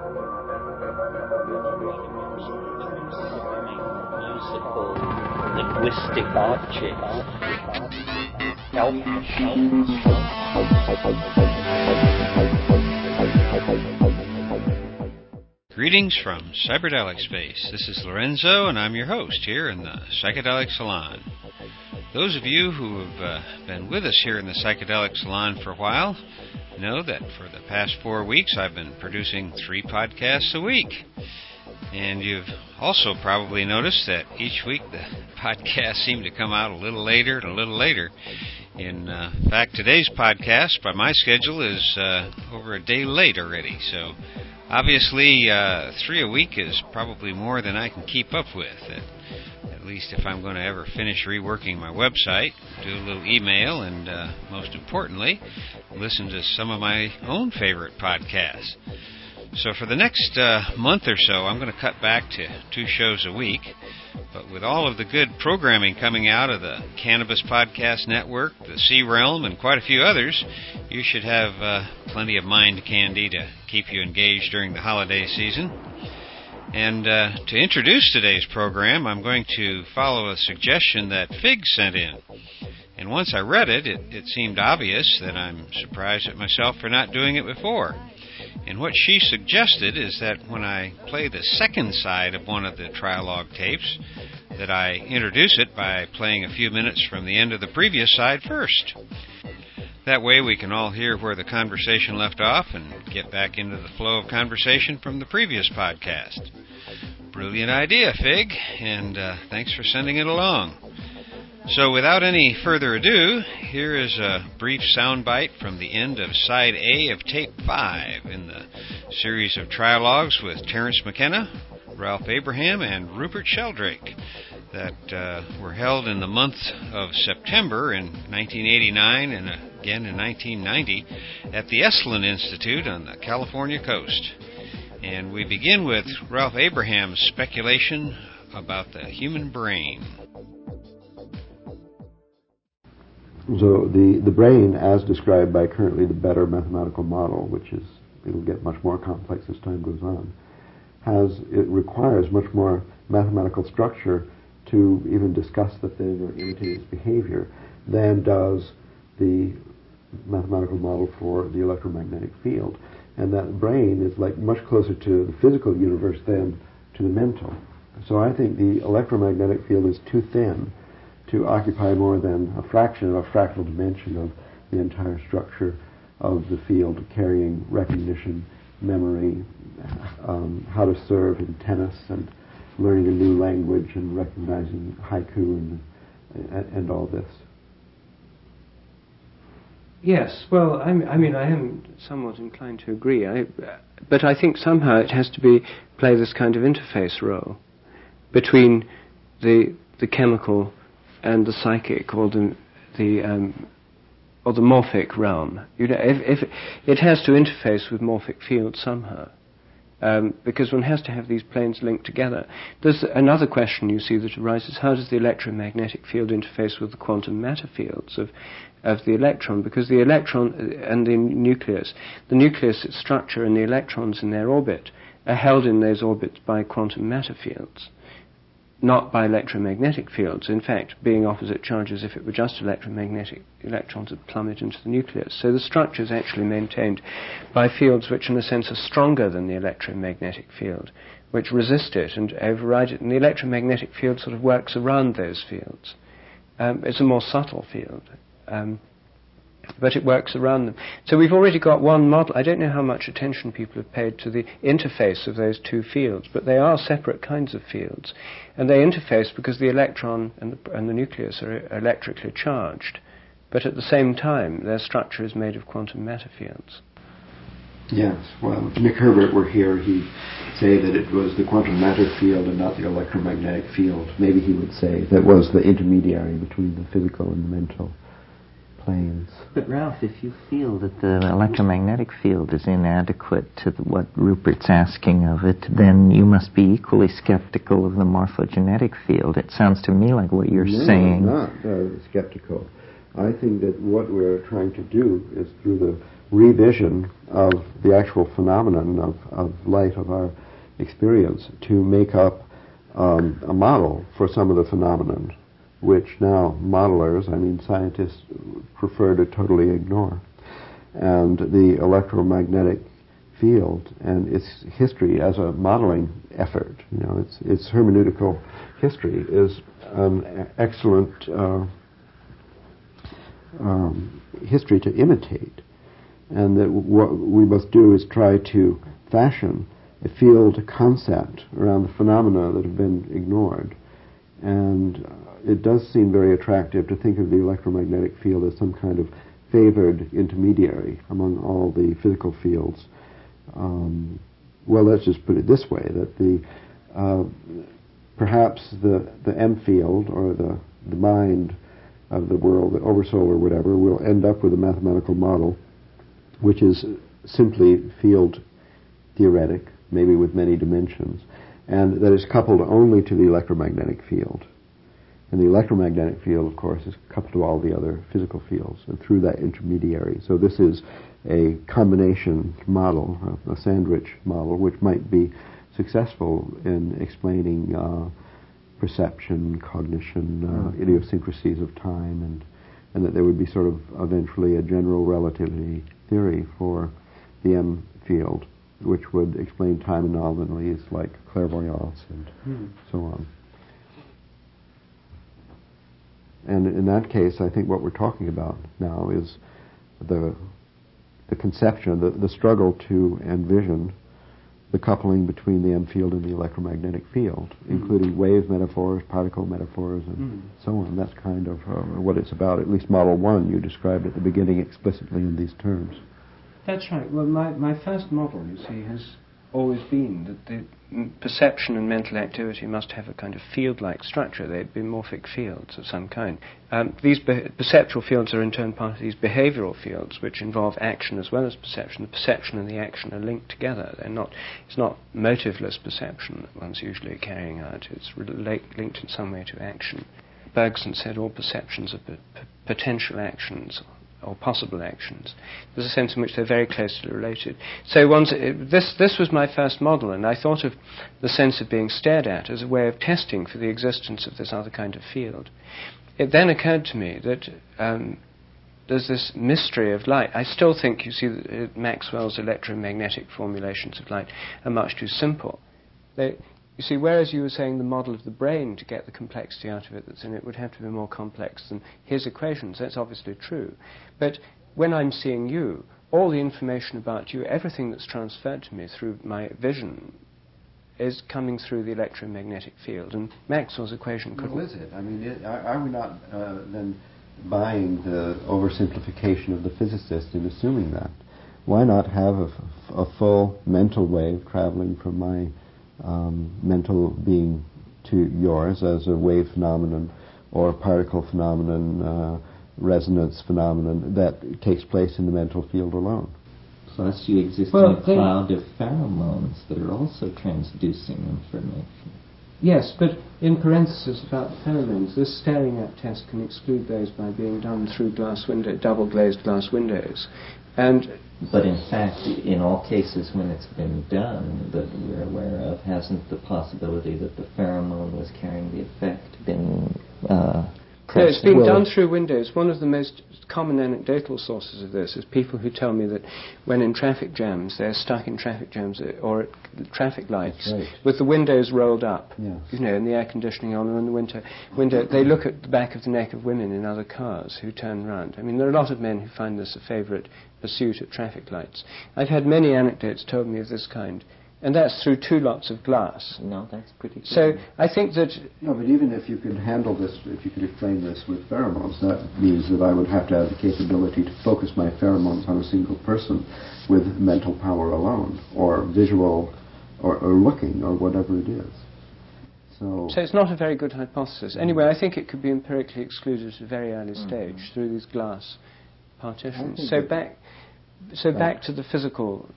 Musical linguistic objects. Greetings from Cyberdelic Space. This is Lorenzo, and I'm your host here in the Psychedelic Salon. Those of you who have been with us here in the Psychedelic Salon for a while know that for the past 4 weeks I've been producing 3 podcasts a week. And you've also probably noticed that each week the podcasts seem to come out a little later and a little later. In fact, today's podcast, by my schedule, is over a day late already. So obviously, 3 a week is probably more than I can keep up with. At least if I'm going to ever finish reworking my website, do a little email, and most importantly, listen to some of my own favorite podcasts. So for the next month or so, I'm going to cut back to 2 shows a week. But with all of the good programming coming out of the Cannabis Podcast Network, the Sea Realm, and quite a few others, you should have plenty of mind candy to keep you engaged during the holiday season. And to introduce today's program, I'm going to follow a suggestion that Fig sent in. And once I read it, it seemed obvious that I'm surprised at myself for not doing it before. And what she suggested is that when I play the second side of one of the Trialogue tapes, that I introduce it by playing a few minutes from the end of the previous side first. That way we can all hear where the conversation left off and get back into the flow of conversation from the previous podcast. Brilliant idea, Fig, and thanks for sending it along. So without any further ado, here is a brief soundbite from the end of Side A of Tape 5 in the series of Trialogues with Terence McKenna, Ralph Abraham, and Rupert Sheldrake that were held in the month of September in 1989 and again in 1990 at the Esalen Institute on the California coast. And we begin with Ralph Abraham's speculation about the human brain. So the brain, as described by currently the better mathematical model, which is, it'll get much more complex as time goes on, it requires much more mathematical structure to even discuss the thing or imitate its behavior than does the mathematical model for the electromagnetic field. And that brain is like much closer to the physical universe than to the mental. So I think the electromagnetic field is too thin to occupy more than a fraction of a fractal dimension of the entire structure of the field, carrying recognition, memory, how to serve in tennis, and learning a new language, and recognizing haiku, and all this. Yes, well, I mean, I am somewhat inclined to agree, but I think somehow it has to play this kind of interface role between the chemical and the psychic, or the morphic realm. You know, if it has to interface with morphic fields somehow, because one has to have these planes linked together. There's another question you see that arises: how does the electromagnetic field interface with the quantum matter fields of the electron? Because the electron and the nucleus, its structure, and the electrons in their orbit are held in those orbits by quantum matter fields, not by electromagnetic fields. In fact, being opposite charges, if it were just electromagnetic, electrons would plummet into the nucleus. So the structure is actually maintained by fields which, in a sense, are stronger than the electromagnetic field, which resist it and override it. And the electromagnetic field sort of works around those fields. It's a more subtle field, but it works around them. So we've already got one model. I don't know how much attention people have paid to the interface of those 2 fields, but they are separate kinds of fields. And they interface because the electron and the nucleus are electrically charged, but at the same time their structure is made of quantum matter fields. Yes, well, if Nick Herbert were here, he'd say that it was the quantum matter field and not the electromagnetic field. Maybe he would say that was the intermediary between the physical and the mental planes. But Ralph, if you feel that the electromagnetic field is inadequate to what Rupert's asking of it, then you must be equally skeptical of the morphogenetic field. It sounds to me like what you're saying. No, I'm not skeptical. I think that what we're trying to do is, through the revision of the actual phenomenon of light, of our experience, to make up a model for some of the phenomenon, which now modelers, I mean scientists, prefer to totally ignore. And the electromagnetic field and its history as a modeling effort, its hermeneutical history is an excellent history to imitate. And that what we must do is try to fashion a field concept around the phenomena that have been ignored. And it does seem very attractive to think of the electromagnetic field as some kind of favored intermediary among all the physical fields. Well, let's just put it this way, that perhaps the M field, or the mind of the world, the oversoul or whatever, will end up with a mathematical model which is simply field theoretic, maybe with many dimensions, and that is coupled only to the electromagnetic field. And the electromagnetic field, of course, is coupled to all the other physical fields, and through that intermediary. So this is a combination model, a sandwich model, which might be successful in explaining perception, cognition, idiosyncrasies of time, and that there would be sort of eventually a general relativity theory for the M field, which would explain time anomalies like clairvoyance and so on. And in that case, I think what we're talking about now is the conception, the struggle to envision the coupling between the M field and the electromagnetic field, including wave metaphors, particle metaphors, and so on. That's kind of what it's about. At least Model 1, you described at the beginning explicitly in these terms. That's right. Well, my first model, you see, has always been that the perception and mental activity must have a kind of field-like structure. They'd be morphic fields of some kind. These perceptual fields are in turn part of these behavioral fields, which involve action as well as perception. The perception and the action are linked together. It's not motiveless perception that one's usually carrying out. It's linked in some way to action. Bergson said all perceptions are potential actions, or possible actions. There's a sense in which they're very closely related. So this was my first model, and I thought of the sense of being stared at as a way of testing for the existence of this other kind of field. It then occurred to me that there's this mystery of light. I still think, you see, that Maxwell's electromagnetic formulations of light are much too simple. You see, whereas you were saying the model of the brain, to get the complexity out of it that's in it, would have to be more complex than his equations. That's obviously true. But when I'm seeing you, all the information about you, everything that's transferred to me through my vision, is coming through the electromagnetic field. And Maxwell's equation could... Well, is it? I mean, are we not then buying the oversimplification of the physicist in assuming that? Why not have a full mental wave traveling from my mental being to yours as a wave phenomenon or particle phenomenon, resonance phenomenon that takes place in the mental field alone? Plus you exist in a cloud of pheromones that are also transducing information. Yes, but in parenthesis about pheromones, this staring at test can exclude those by being done through double glazed glass windows. But in fact, in all cases when it's been done that we're aware of, hasn't the possibility that the pheromone was carrying the effect been No, it's been done through windows. One of the most common anecdotal sources of this is people who tell me that when in traffic jams, they're stuck in traffic jams or at traffic lights with the windows rolled up, and the air conditioning on, and in the window, they look at the back of the neck of women in other cars who turn round. I mean, there are a lot of men who find this a favourite pursuit at traffic lights. I've had many anecdotes told me of this kind. And that's through 2 lots of glass. No, that's pretty good. So I think that... No, but even if you could handle this, if you could explain this with pheromones, that means that I would have to have the capability to focus my pheromones on a single person with mental power alone, or visual, or looking, or whatever it is. So it's not a very good hypothesis. Anyway, I think it could be empirically excluded at a very early stage through these glass partitions. So back to the physical...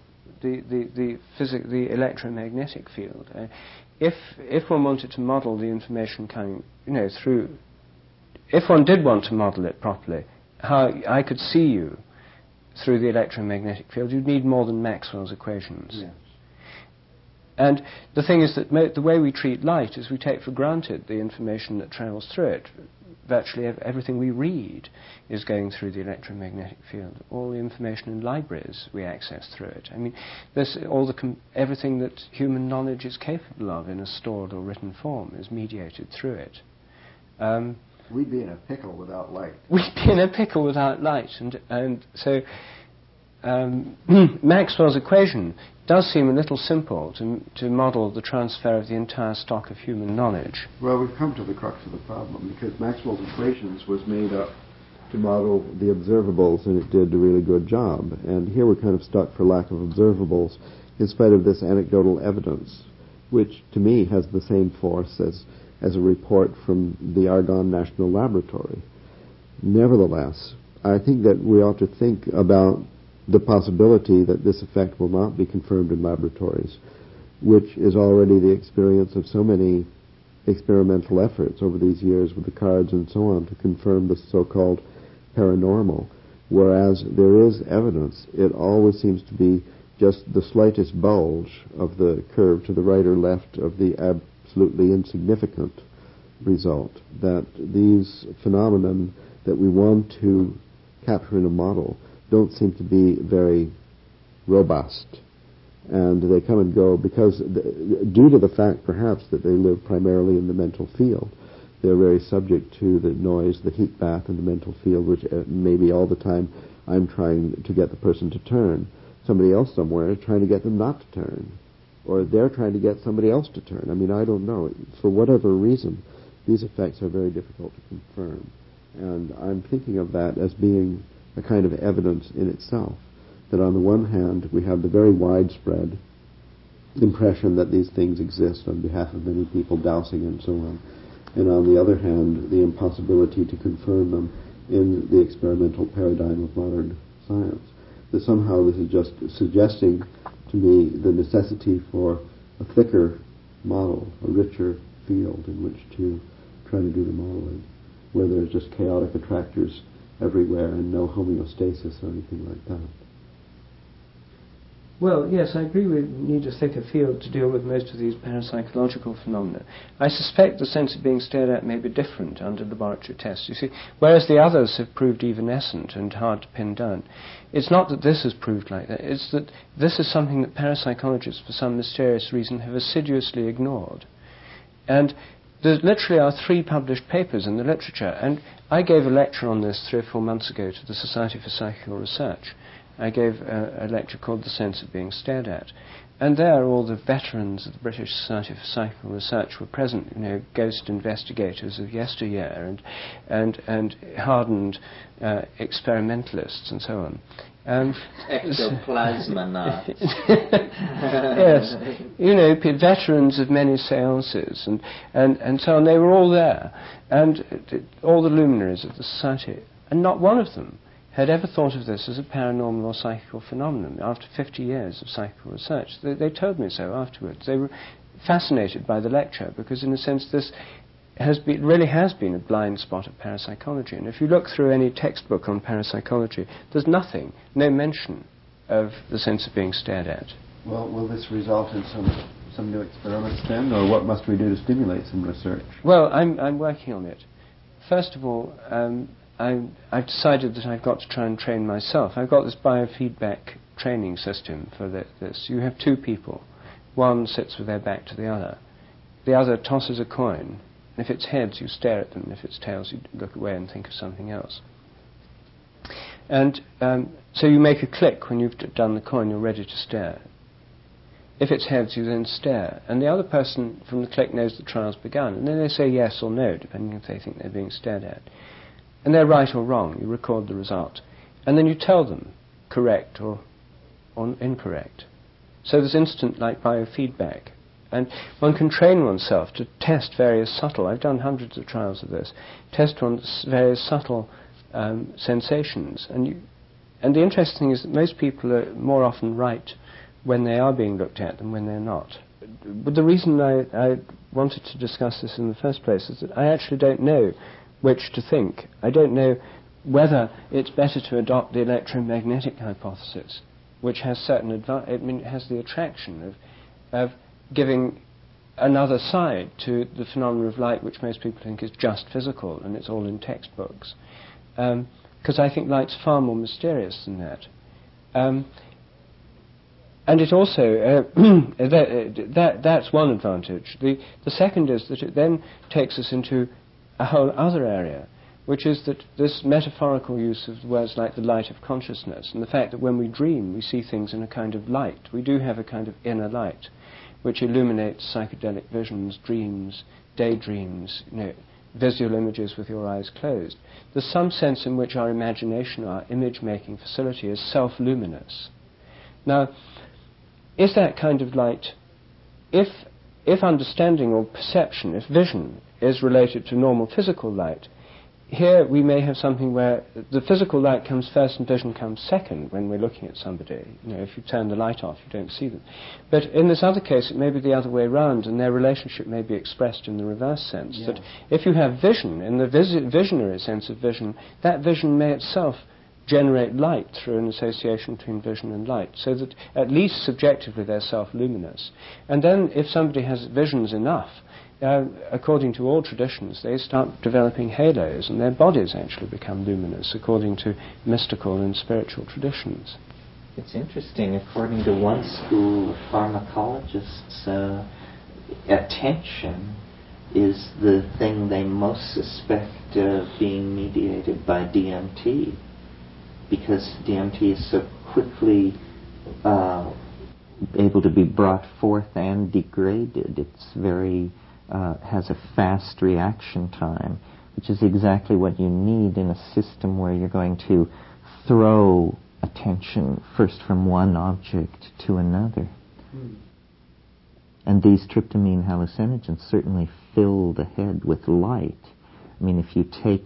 The electromagnetic field. If one wanted to model the information coming, if one did want to model it properly, how I could see you through the electromagnetic field, you'd need more than Maxwell's equations. Yes. And the thing is that the way we treat light is we take for granted the information that travels through it. Virtually everything we read is going through the electromagnetic field. All the information in libraries we access through it. I mean, everything that human knowledge is capable of in a stored or written form is mediated through it. We'd be in a pickle without light. We'd be in a pickle without light, and so Maxwell's equation does seem a little simple to model the transfer of the entire stock of human knowledge. Well, we've come to the crux of the problem, because Maxwell's equations was made up to model the observables, and it did a really good job. And here we're kind of stuck for lack of observables, in spite of this anecdotal evidence, which to me has the same force as a report from the Argonne National Laboratory. Nevertheless, I think that we ought to think about the possibility that this effect will not be confirmed in laboratories, which is already the experience of so many experimental efforts over these years with the cards and so on to confirm the so-called paranormal. Whereas there is evidence, it always seems to be just the slightest bulge of the curve to the right or left of the absolutely insignificant result, that these phenomenon that we want to capture in a model don't seem to be very robust, and they come and go because due to the fact perhaps that they live primarily in the mental field, they're very subject to the noise, the heat bath in the mental field, which maybe all the time I'm trying to get the person to turn. Somebody else somewhere is trying to get them not to turn, or they're trying to get somebody else to turn. I mean, I don't know. For whatever reason, these effects are very difficult to confirm, and I'm thinking of that as being a kind of evidence in itself, that on the one hand we have the very widespread impression that these things exist on behalf of many people, Dowsing and so on, and on the other hand the impossibility to confirm them in the experimental paradigm of modern science. That somehow this is just suggesting to me the necessity for a thicker model, a richer field in which to try to do the modeling, where there's just chaotic attractors everywhere and no homeostasis or anything like that. Well, yes, I agree we need a thicker field to deal with most of these parapsychological phenomena. I suspect the sense of being stared at may be different under laboratory tests. You see, whereas the others have proved evanescent and hard to pin down, it's not that this has proved like that, it's that this is something that parapsychologists, for some mysterious reason, have assiduously ignored. And there literally are 3 published papers in the literature, and I gave a lecture on this 3 or 4 months ago to the Society for Psychical Research. I gave a lecture called The Sense of Being Stared At. And there all the veterans of the British Society for Psychical Research were present, you know, ghost investigators of yesteryear and hardened experimentalists and so on. Ectoplasma Yes, you know, veterans of many seances and so on. They were all there, and all the luminaries of the society, and not one of them had ever thought of this as a paranormal or psychical phenomenon. After 50 years of psychical research, they told me so afterwards. They were fascinated by the lecture because, in a sense, this really has been a blind spot of parapsychology. And if you look through any textbook on parapsychology, there's nothing, no mention of the sense of being stared at. Well, will this result in some new experiments then, or what must we do to stimulate some research? Well, I'm working on it. First of all, I've decided that I've got to try and train myself. I've got this biofeedback training system for this. You have 2 people. One sits with their back to the other. The other tosses a coin. If it's heads, you stare at them. If it's tails, you look away and think of something else. And so you make a click when you've done the coin, you're ready to stare. If it's heads, you then stare. And the other person from the click knows the trial's begun. And then they say yes or no, depending if they think they're being stared at. And they're right or wrong. You record the result. And then you tell them correct or incorrect. So there's instant like biofeedback. And one can train oneself to test various subtle, I've done hundreds of trials of this, test on various subtle sensations. And the interesting thing is that most people are more often right when they are being looked at than when they're not. But the reason I wanted to discuss this in the first place is that I actually don't know which to think. I don't know whether it's better to adopt the electromagnetic hypothesis, which has certain it has the attraction of giving another side to the phenomena of light, which most people think is just physical, and it's all in textbooks. Because I think light's far more mysterious than that. And it also, that's one advantage. The second is that it then takes us into a whole other area, which is that this metaphorical use of words like the light of consciousness, and the fact that when we dream, we see things in a kind of light. We do have a kind of inner light, which illuminates psychedelic visions, dreams, daydreams, visual images with your eyes closed. There's some sense in which our imagination, our image-making facility, is self-luminous. Now, is that kind of light, if understanding or perception, if vision is related to normal physical light, here we may have something where the physical light comes first and vision comes second when we're looking at somebody. If you turn the light off, you don't see them. But in this other case, it may be the other way around, and their relationship may be expressed in the reverse sense. Yeah. That if you have vision, in the visionary sense of vision, that vision may itself generate light through an association between vision and light, so that at least subjectively they're self-luminous. And then if somebody has visions enough, according to all traditions, they start developing halos, and their bodies actually become luminous, according to mystical and spiritual traditions. It's interesting. According to one school of pharmacologists, attention is the thing they most suspect being mediated by DMT, because DMT is so quickly able to be brought forth and degraded. It's very has a fast reaction time, which is exactly what you need in a system where you're going to throw attention first from one object to another. And these tryptamine hallucinogens certainly fill the head with light. I mean, if you take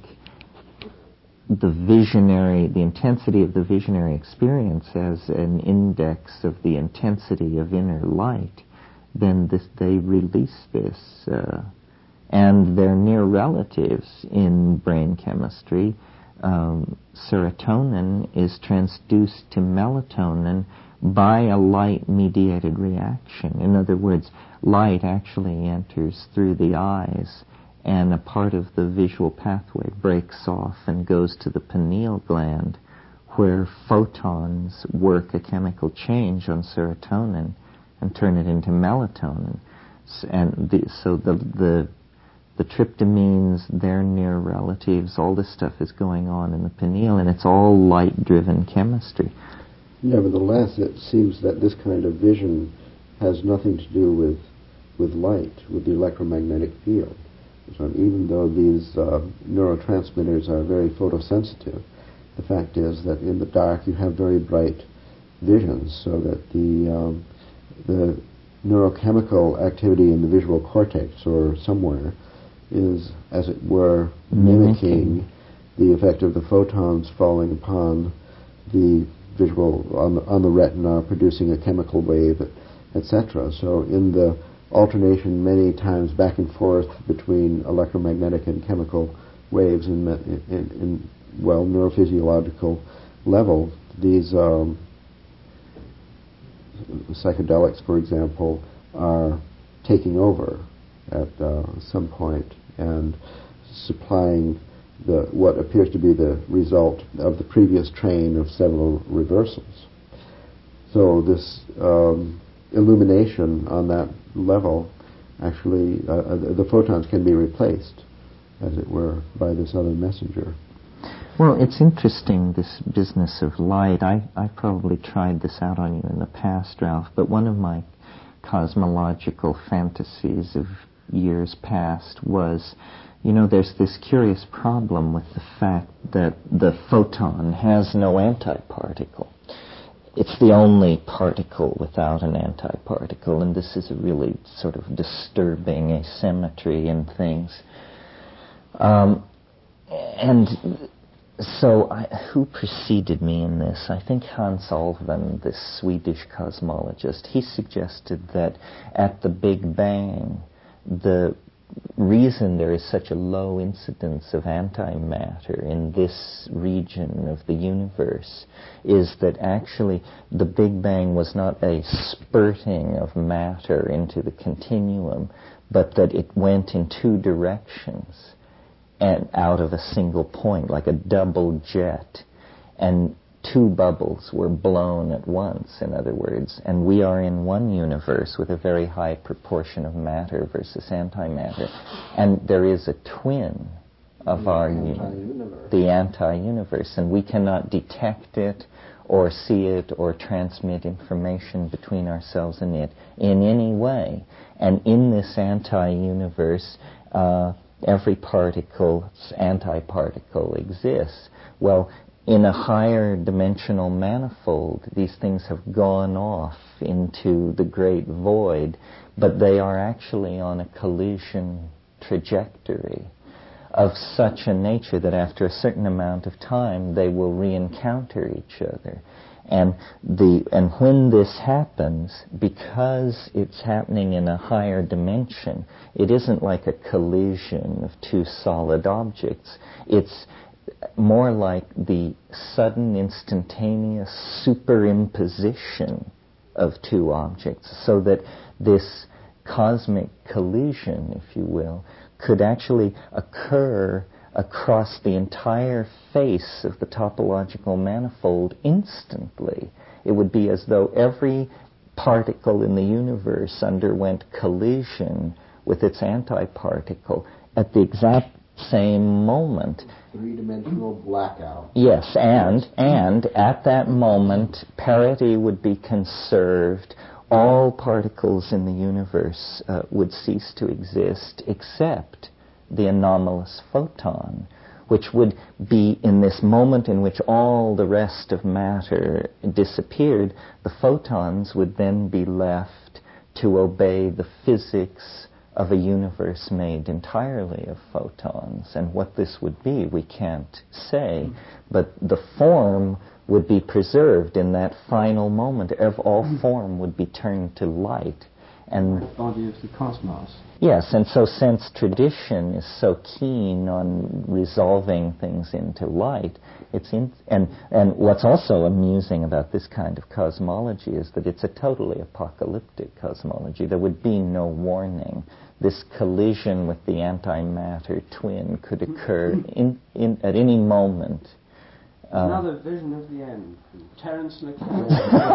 the intensity of the visionary experience as an index of the intensity of inner light, then they release this. And their near relatives in brain chemistry, serotonin is transduced to melatonin by a light-mediated reaction. In other words, light actually enters through the eyes, and a part of the visual pathway breaks off and goes to the pineal gland, where photons work a chemical change on serotonin and turn it into melatonin. And so the tryptamines, their near relatives, all this stuff is going on in the pineal, and it's all light-driven chemistry. Nevertheless, it seems that this kind of vision has nothing to do with light, with the electromagnetic field. So even though these neurotransmitters are very photosensitive, the fact is that in the dark you have very bright visions, so that the neurochemical activity in the visual cortex or somewhere is, as it were, mimicking the effect of the photons falling upon the visual, on the retina, producing a chemical wave, etc. So in the alternation many times back and forth between electromagnetic and chemical waves in neurophysiological level, these psychedelics, for example, are taking over at some point and supplying what appears to be the result of the previous train of several reversals. So this illumination on that level, actually, the photons can be replaced, as it were, by this other messenger. Well, it's interesting, this business of light. I probably tried this out on you in the past, Ralph, but one of my cosmological fantasies of years past was, there's this curious problem with the fact that the photon has no antiparticle. It's the only particle without an antiparticle, and this is a really sort of disturbing asymmetry in things. And so who preceded me in this? I think Hans Alfvén, this Swedish cosmologist, he suggested that at the Big Bang, the reason there is such a low incidence of antimatter in this region of the universe is that actually the Big Bang was not a spurting of matter into the continuum, but that it went in two directions and out of a single point, like a double jet, and two bubbles were blown at once, in other words, and we are in one universe with a very high proportion of matter versus antimatter, and there is a twin of our universe, the anti-universe, and we cannot detect it or see it or transmit information between ourselves and it in any way. And in this anti-universe, every particle's antiparticle exists. Well, in a higher dimensional manifold, these things have gone off into the great void, but they are actually on a collision trajectory of such a nature that after a certain amount of time they will re-encounter each other. And when this happens, because it's happening in a higher dimension, it isn't like a collision of two solid objects. It's more like the sudden, instantaneous superimposition of two objects, so that this cosmic collision, if you will, could actually occur across the entire face of the topological manifold instantly. It would be as though every particle in the universe underwent collision with its antiparticle at the exact same moment. Three-dimensional blackout. Yes, and at that moment, parity would be conserved. All particles in the universe would cease to exist except the anomalous photon, which would be in this moment in which all the rest of matter disappeared. The photons would then be left to obey the physics of a universe made entirely of photons. And what this would be, we can't say, but the form would be preserved in that final moment. All form would be turned to light. And the body of the cosmos. Yes, and so since tradition is so keen on resolving things into light, and what's also amusing about this kind of cosmology is that it's a totally apocalyptic cosmology. There would be no warning. This collision with the antimatter twin could occur at any moment. Another vision of the end, Terence McKenna.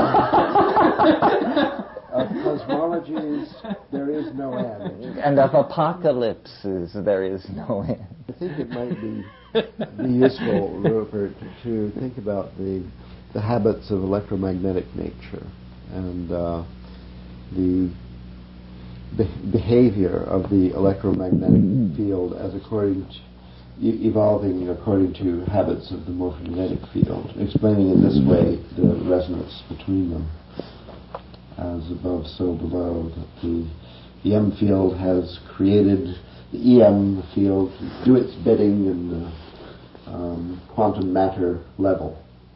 Of cosmologies, there is no end. And of apocalypses, there is no end. I think it might be useful, Rupert, to think about the habits of electromagnetic nature and the behavior of the electromagnetic field as evolving according to habits of the morphogenetic field, explaining in this way the resonance between them. As above, so below. The M field has created the EM field to do its bidding in the quantum matter level.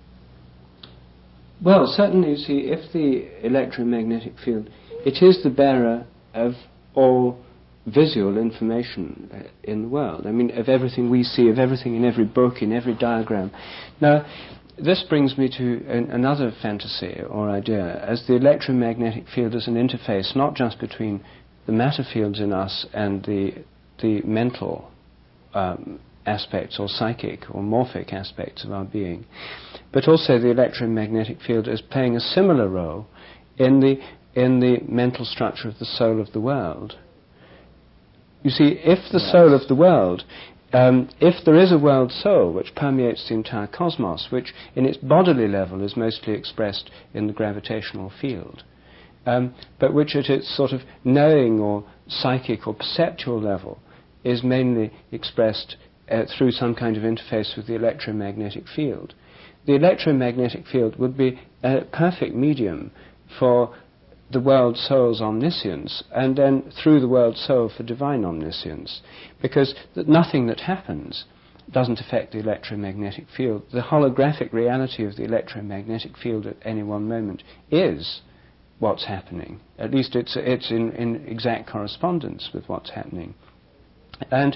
Well, certainly, you see, if the electromagnetic field, it is the bearer of all visual information in the world. I mean, of everything we see, of everything in every book, in every diagram. Now, this brings me to another fantasy or idea, as the electromagnetic field as an interface, not just between the matter fields in us and the mental aspects or psychic or morphic aspects of our being, but also the electromagnetic field as playing a similar role in the mental structure of the soul of the world. You see, if the soul of the world, if there is a world soul which permeates the entire cosmos, which in its bodily level is mostly expressed in the gravitational field, but which at its sort of knowing or psychic or perceptual level is mainly expressed through some kind of interface with the electromagnetic field, the electromagnetic field would be a perfect medium for the world soul's omniscience, and then through the world soul for divine omniscience, because nothing that happens doesn't affect the electromagnetic field. The holographic reality of the electromagnetic field at any one moment is what's happening. At least it's in exact correspondence with what's happening. And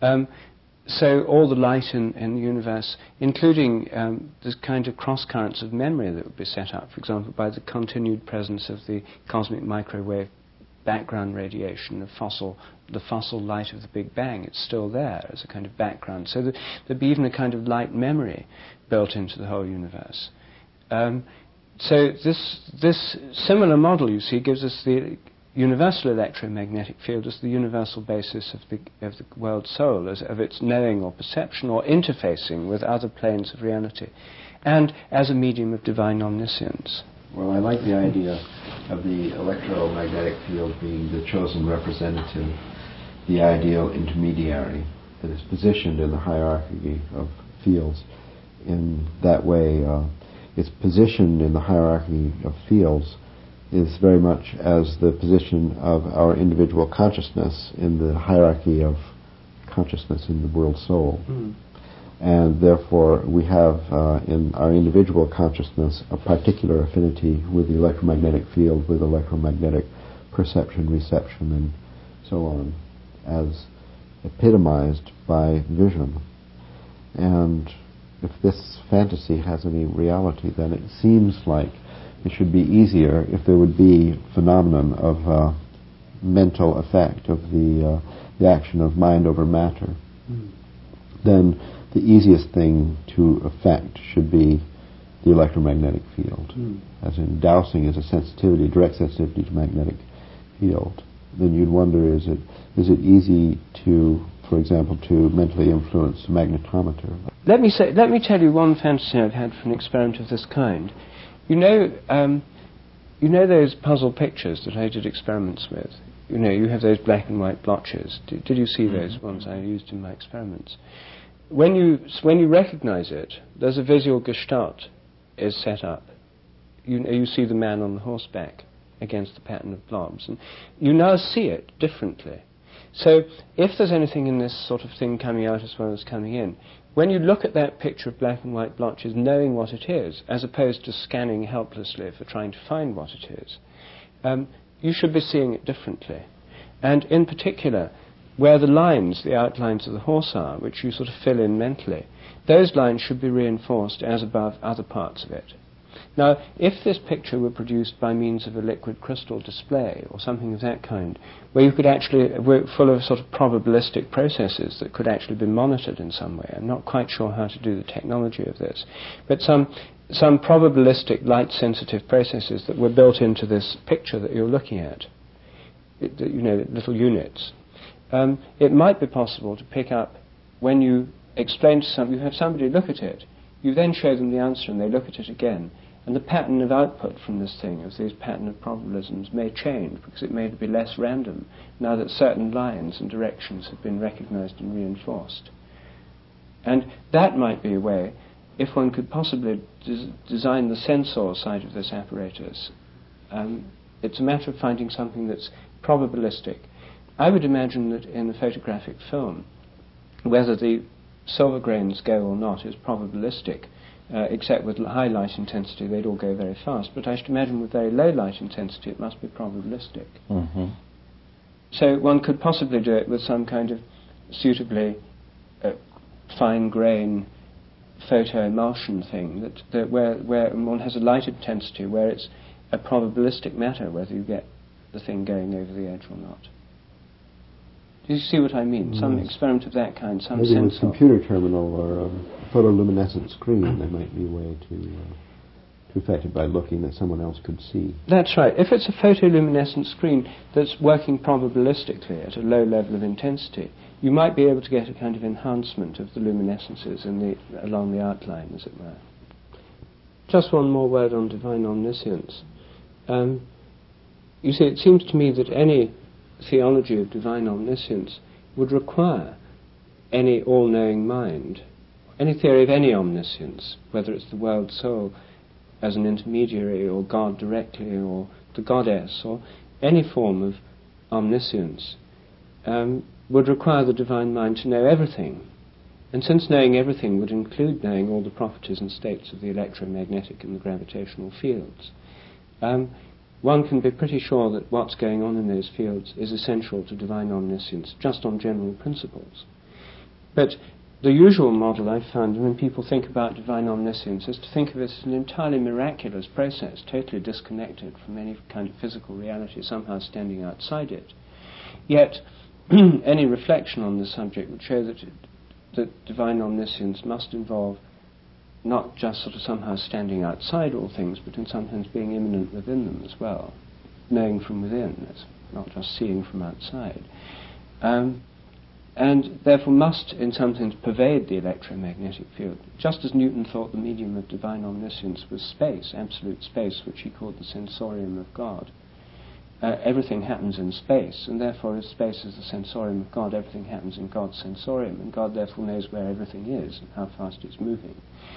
so all the light in the universe, including this kind of cross-currents of memory that would be set up, for example, by the continued presence of the cosmic microwave background radiation, the fossil light of the Big Bang, it's still there as a kind of background. So there'd be even a kind of light memory built into the whole universe. So this similar model, you see, gives us the universal electromagnetic field as the universal basis of the world soul, of its knowing or perception or interfacing with other planes of reality, and as a medium of divine omniscience. Well, I like the idea of the electromagnetic field being the chosen representative, the ideal intermediary that is positioned in the hierarchy of fields. In that way, its position in the hierarchy of fields is very much as the position of our individual consciousness in the hierarchy of consciousness in the world soul. Mm. And therefore we have in our individual consciousness a particular affinity with the electromagnetic field, with electromagnetic perception, reception, and so on, as epitomized by vision. And if this fantasy has any reality, then it seems like it should be easier if there would be phenomenon of mental effect of the action of mind over matter. Mm. Then the easiest thing to affect should be the electromagnetic field. Mm. As in dowsing is a sensitivity, direct sensitivity to magnetic field. Then you'd wonder, is it easy to, for example, to mentally influence a magnetometer? Let me tell you one fantasy I've had for an experiment of this kind. You know those puzzle pictures that I did experiments with? You know, you have those black and white blotches. Did you see those ones I used in my experiments? When you recognize it, there's a visual gestalt is set up. You see the man on the horseback against the pattern of blobs, and you now see it differently. So if there's anything in this sort of thing coming out as well as coming in, when you look at that picture of black and white blotches, knowing what it is, as opposed to scanning helplessly for trying to find what it is, you should be seeing it differently. And in particular, where the lines, the outlines of the horse are, which you sort of fill in mentally, those lines should be reinforced as above other parts of it. Now, if this picture were produced by means of a liquid crystal display or something of that kind, where you could actually, were full of sort of probabilistic processes that could actually be monitored in some way, I'm not quite sure how to do the technology of this, but some probabilistic light-sensitive processes that were built into this picture that you're looking at, little units. It might be possible to pick up, when you explain to somebody, you have somebody look at it, you then show them the answer and they look at it again, and the pattern of output from this thing, of these pattern of probabilisms, may change because it may be less random now that certain lines and directions have been recognized and reinforced. And that might be a way, if one could possibly design the sensor side of this apparatus. It's a matter of finding something that's probabilistic. I would imagine that in the photographic film, whether the silver grains go or not is probabilistic, except with high light intensity they'd all go very fast, but I should imagine with very low light intensity it must be probabilistic. Mm-hmm. So one could possibly do it with some kind of suitably fine grain photoemulsion thing that where one has a light intensity where it's a probabilistic matter whether you get the thing going over the edge or not. Do you see what I mean? Some experiment of that kind, some maybe sense with a computer terminal or a photoluminescent screen, there might be a way to affect it by looking that someone else could see. That's right. If it's a photoluminescent screen that's working probabilistically at a low level of intensity, you might be able to get a kind of enhancement of the luminescences along the outline, as it were. Just one more word on divine omniscience. You see, it seems to me that any theology of divine omniscience would require any all-knowing mind, any theory of any omniscience, whether it's the world soul as an intermediary or God directly or the goddess or any form of omniscience, would require the divine mind to know everything. And since knowing everything would include knowing all the properties and states of the electromagnetic and the gravitational fields, one can be pretty sure that what's going on in those fields is essential to divine omniscience, just on general principles. But the usual model I've found when people think about divine omniscience is to think of it as an entirely miraculous process, totally disconnected from any kind of physical reality, somehow standing outside it. Yet, any reflection on this subject would show that divine omniscience must involve not just sort of somehow standing outside all things, but in some sense being immanent within them as well, knowing from within, it's not just seeing from outside. And therefore must, in some sense, pervade the electromagnetic field. Just as Newton thought the medium of divine omniscience was space, absolute space, which he called the sensorium of God. Everything happens in space, and therefore if space is the sensorium of God, everything happens in God's sensorium, and God therefore knows where everything is and how fast it's moving.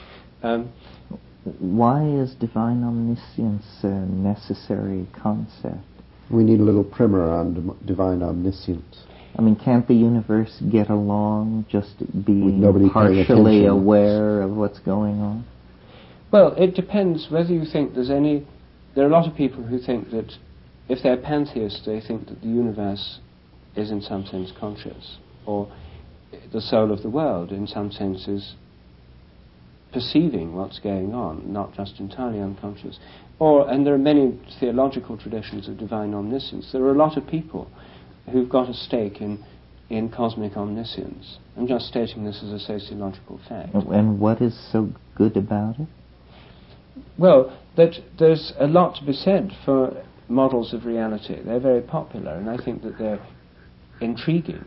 Why is divine omniscience a necessary concept? We need a little primer on divine omniscience. I mean, can't the universe get along just being nobody partially aware of what's going on? Well, it depends whether you think there's any... There are a lot of people who think that if they're pantheists, they think that the universe is in some sense conscious, or the soul of the world in some sense is perceiving what's going on, not just entirely unconscious. And there are many theological traditions of divine omniscience. There are a lot of people who've got a stake in cosmic omniscience. I'm just stating this as a sociological fact. And what is so good about it? Well, that there's a lot to be said for models of reality. They're very popular, and I think that they're intriguing.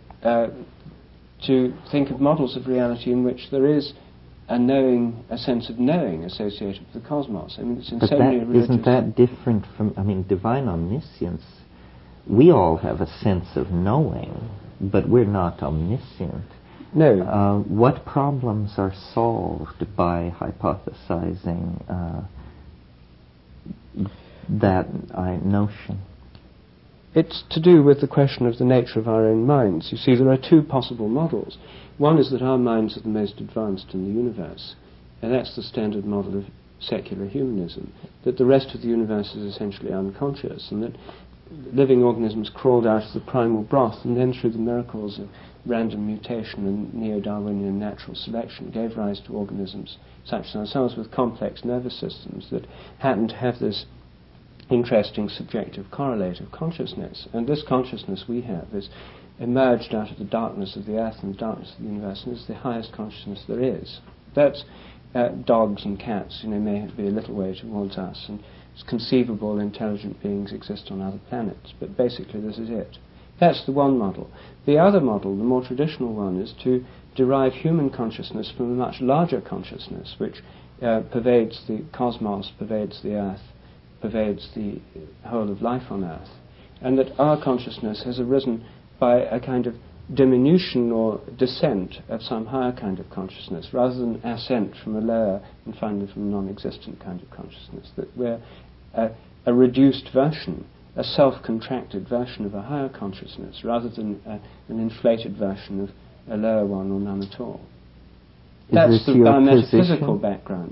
To think of models of reality in which there is a sense of knowing associated with the cosmos. I mean, it's in so many religious... Isn't that different from, divine omniscience? We all have a sense of knowing, but we're not omniscient. No. What problems are solved by hypothesizing that notion? It's to do with the question of the nature of our own minds. You see, there are two possible models. One is that our minds are the most advanced in the universe, and that's the standard model of secular humanism, that the rest of the universe is essentially unconscious, and that living organisms crawled out of the primal broth, and then through the miracles of random mutation and neo-Darwinian natural selection gave rise to organisms such as ourselves with complex nervous systems that happen to have this interesting subjective correlative consciousness. And this consciousness we have is emerged out of the darkness of the earth and the darkness of the universe, and is the highest consciousness there is. That's dogs and cats, may be a little way towards us, and it's conceivable intelligent beings exist on other planets, but basically this is it. That's the one model. The other model, the more traditional one, is to derive human consciousness from a much larger consciousness, which pervades the cosmos, pervades the earth, pervades the whole of life on earth, and that our consciousness has arisen by a kind of diminution or descent of some higher kind of consciousness, rather than ascent from a lower and finally from a non-existent kind of consciousness, that we're a reduced version, a self-contracted version of a higher consciousness, rather than an inflated version of a lower one or none at all. That's the metaphysical background.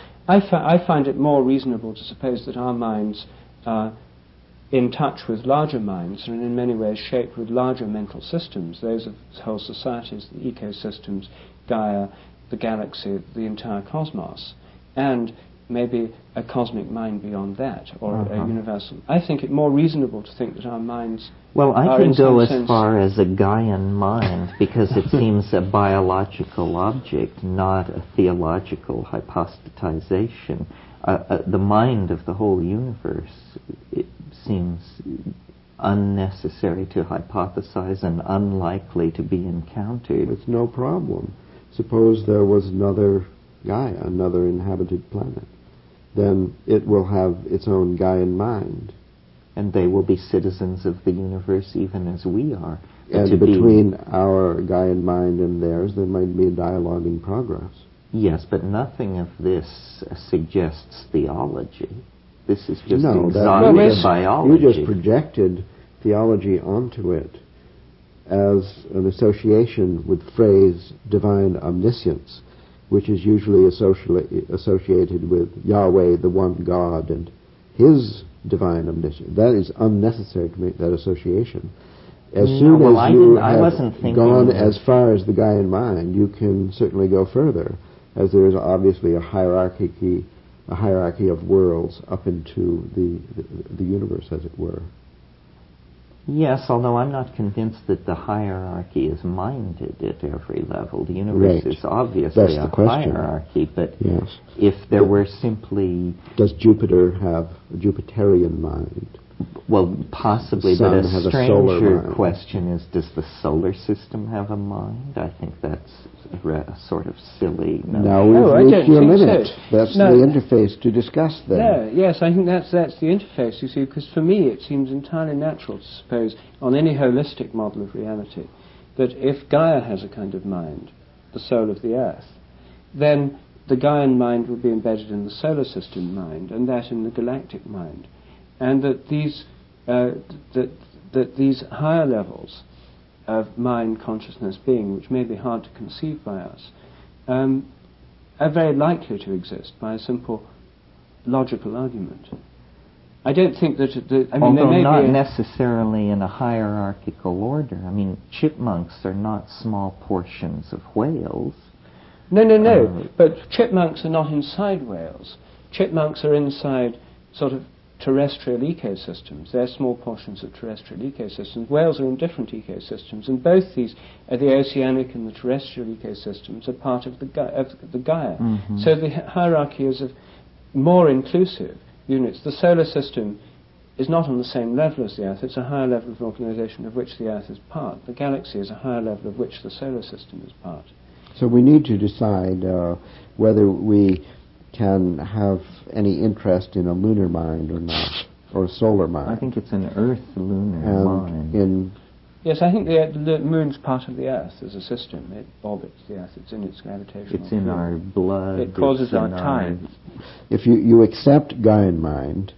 I find it more reasonable to suppose that our minds are in touch with larger minds and in many ways shaped with larger mental systems, those of whole societies, the ecosystems, Gaia, the galaxy, the entire cosmos, and maybe a cosmic mind beyond that, or a universal. I think it more reasonable to think that our minds... Well, I can go as far as a Gaian mind, because it seems a biological object, not a theological hypostatization. The mind of the whole universe, it seems unnecessary to hypothesize and unlikely to be encountered. It's no problem. Suppose there was another Gaia, another inhabited planet. Then it will have its own Gaian mind. And they will be citizens of the universe even as we are. And between our Gaian mind and theirs, there might be a dialogue in progress. Yes, but nothing of this suggests theology. This is just exotic biology. You just projected theology onto it as an association with the phrase divine omniscience, which is usually associated with Yahweh, the one God, and His divine omniscience. That is unnecessary to make that association. As No, soon well, as you I wasn't have thinking gone that. as far as the Gaian mind, you can certainly go further, as there is obviously a hierarchy of worlds up into the universe, as it were. Yes, although I'm not convinced that the hierarchy is minded at every level. The universe Right. is obviously That's the a question. hierarchy, but Yes. if there were simply, Does Jupiter have a Jupiterian mind? well, possibly, The but sun has a a solar stranger mind. question is, does the solar system have a mind? I think that's a sort of silly notion. Now we've No, I reached don't your think limit. so. That's No. the interface to discuss then. Yeah, yes, I think that's the interface, you see, because for me it seems entirely natural to suppose, on any holistic model of reality, that if Gaia has a kind of mind, the soul of the Earth, then the Gaian mind will be embedded in the solar system mind, and that in the galactic mind, and that these higher levels of mind, consciousness, being, which may be hard to conceive by us, are very likely to exist by a simple logical argument. I don't think that... Although there may not be necessarily in a hierarchical order. I mean, chipmunks are not small portions of whales. No. But chipmunks are not inside whales. Chipmunks are inside sort of terrestrial ecosystems. They're small portions of terrestrial ecosystems. Whales are in different ecosystems, and both these, the oceanic and the terrestrial ecosystems, are part of the Gaia. Mm-hmm. So the hierarchy is of more inclusive units. The solar system is not on the same level as the Earth. It's a higher level of organisation of which the Earth is part. The galaxy is a higher level of which the solar system is part. So we need to decide whether we can have any interest in a lunar mind or not, or a solar mind. I think it's an Earth-lunar mind. Yes, I think the moon's part of the Earth as a system. It orbits the Earth. It's in its gravitational It's in field. our blood. It causes our time. If you accept Gaian mind,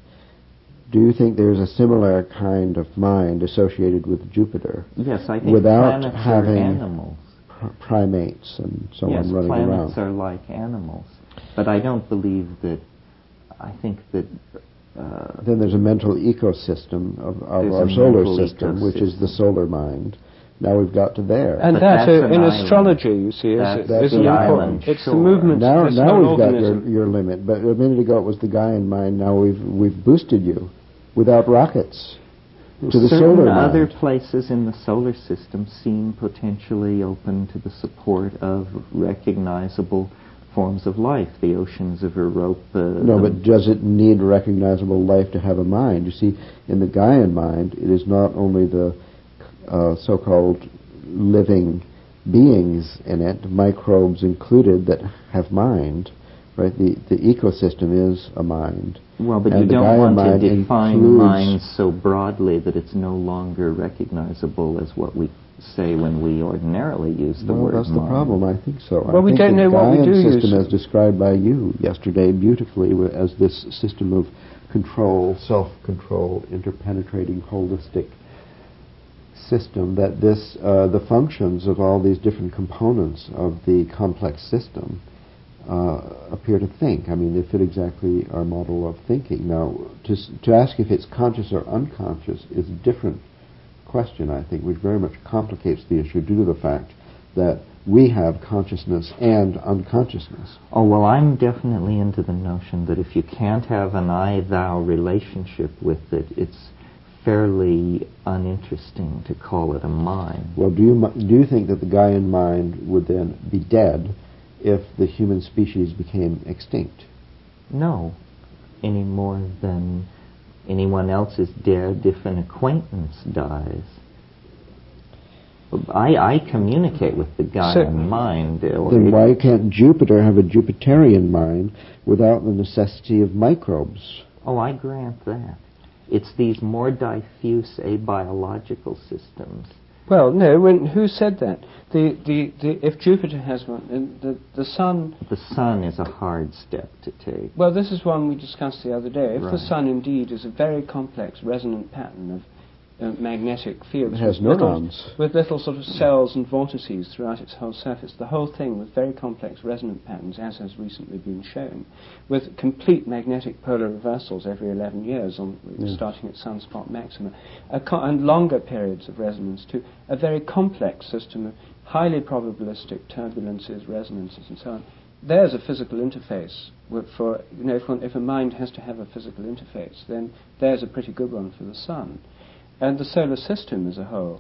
do you think there's a similar kind of mind associated with Jupiter? Yes, I think without planets having are animals. Primates and so yes, on running planets around? are like animals. But I don't believe that... I think that... then there's a mental ecosystem of There's our a solar mental system, which is the ecosystem. solar mind. Now we've got to there. And But that, that's an in island. astrology, you see, That's is the an island important... It's the shore. movement Now of this whole we've got organism. your limit, but a minute ago it was the Gaian mind. Now we've boosted you without rockets to the Certain solar other mind. places in the solar system seem potentially open to the support of recognizable forms of life. The oceans of Europa... No, but does it need recognizable life to have a mind? You see, in the Gaian mind, it is not only the so-called living beings in it, microbes included, that have mind, right? The ecosystem is a mind. Well, but and you the don't Gaian want to mind define includes- mind so broadly that it's no longer recognizable as what we say when we ordinarily use the Well, word that's the mind. problem. I think so. Well, I we think don't the know what we Gaian do system, use. as described by you yesterday beautifully, as this system of control, self-control, interpenetrating, holistic system, that the functions of all these different components of the complex system appear to think. I mean, they fit exactly our model of thinking. Now, to ask if it's conscious or unconscious is a different question, I think, which very much complicates the issue due to the fact that we have consciousness and unconsciousness. Oh, well, I'm definitely into the notion that if you can't have an I-thou relationship with it, it's fairly uninteresting to call it a mind. Well, do you think that the Gaian mind would then be dead if the human species became extinct? No, any more than anyone else is dead if an acquaintance dies. I communicate with the Gaian mind. Then why can't Jupiter have a Jupiterian mind without the necessity of microbes? Oh, I grant that. It's these more diffuse abiological systems. Well, no. Who said that? If Jupiter has one, the Sun. The Sun is a hard step to take. Well, this is one we discussed the other day. If the Right. Sun indeed is a very complex resonant pattern of magnetic fields. It has neurons. With little sort of cells and vortices throughout its whole surface. The whole thing with very complex resonant patterns, as has recently been shown, with complete magnetic polar reversals every 11 years, starting at sunspot maxima, and longer periods of resonance too. A very complex system of highly probabilistic turbulences, resonances, and so on. There's a physical interface for, if a mind has to have a physical interface, then there's a pretty good one for the sun. And the solar system as a whole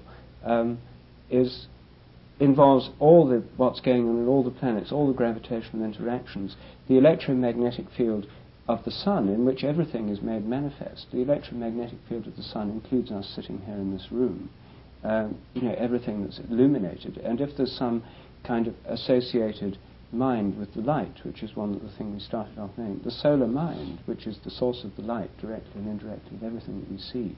involves what's going on in all the planets, all the gravitational interactions, the electromagnetic field of the sun, in which everything is made manifest. The electromagnetic field of the sun includes us sitting here in this room. Everything that's illuminated. And if there's some kind of associated mind with the light, which is one of the things we started off knowing, the solar mind, which is the source of the light, directly and indirectly, of everything that we see,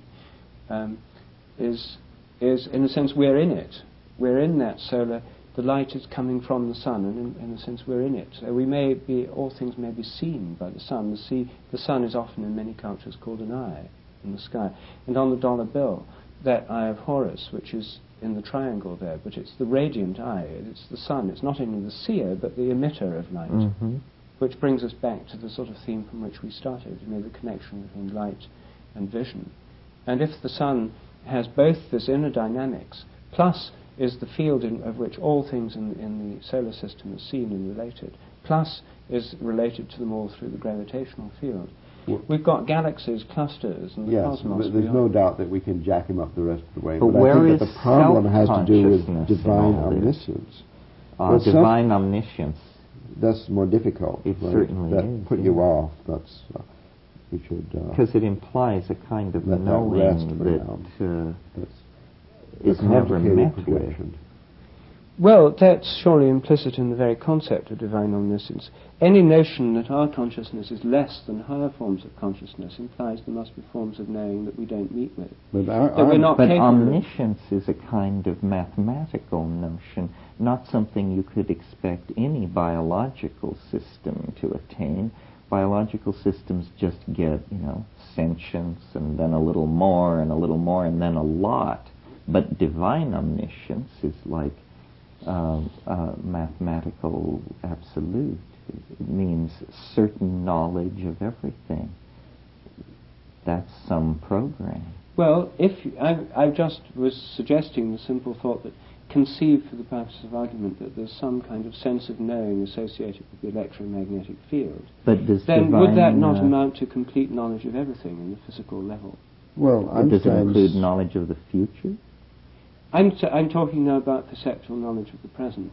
is in a sense we're in it. We're in that solar. The light is coming from the sun, and in a sense we're in it. So all things may be seen by the sun. The sun is often in many cultures called an eye in the sky. And on the dollar bill, that eye of Horus, which is in the triangle there, but it's the radiant eye. It's the sun. It's not only the seer, but the emitter of light, which brings us back to the sort of theme from which we started, the connection between light and vision. And if the sun has both this inner dynamics, plus is the field of which all things in the solar system are seen and related, plus is related to them all through the gravitational field, we've got galaxies, clusters, and the cosmos. Yes, there's no doubt that we can jack him up the rest of the way. But I think that the problem has to do with divine omniscience. Divine omniscience. That's more difficult. It certainly is. That put you off. That's we should. Because it implies a kind of knowing that is never met with. Well, that's surely implicit in the very concept of divine omniscience. Any notion that our consciousness is less than higher forms of consciousness implies there must be forms of knowing that we don't meet with. But omniscience is a kind of mathematical notion, not something you could expect any biological system to attain. Biological systems just get, sentience, and then a little more, and a little more, and then a lot. But divine omniscience is like mathematical absolute. It means certain knowledge of everything. That's some program. Well, I just was suggesting the simple thought that conceive for the purpose of argument that there's some kind of sense of knowing associated with the electromagnetic field. But then would that not amount to complete knowledge of everything in the physical level? Well, does it include knowledge of the future? I'm talking now about perceptual knowledge of the present.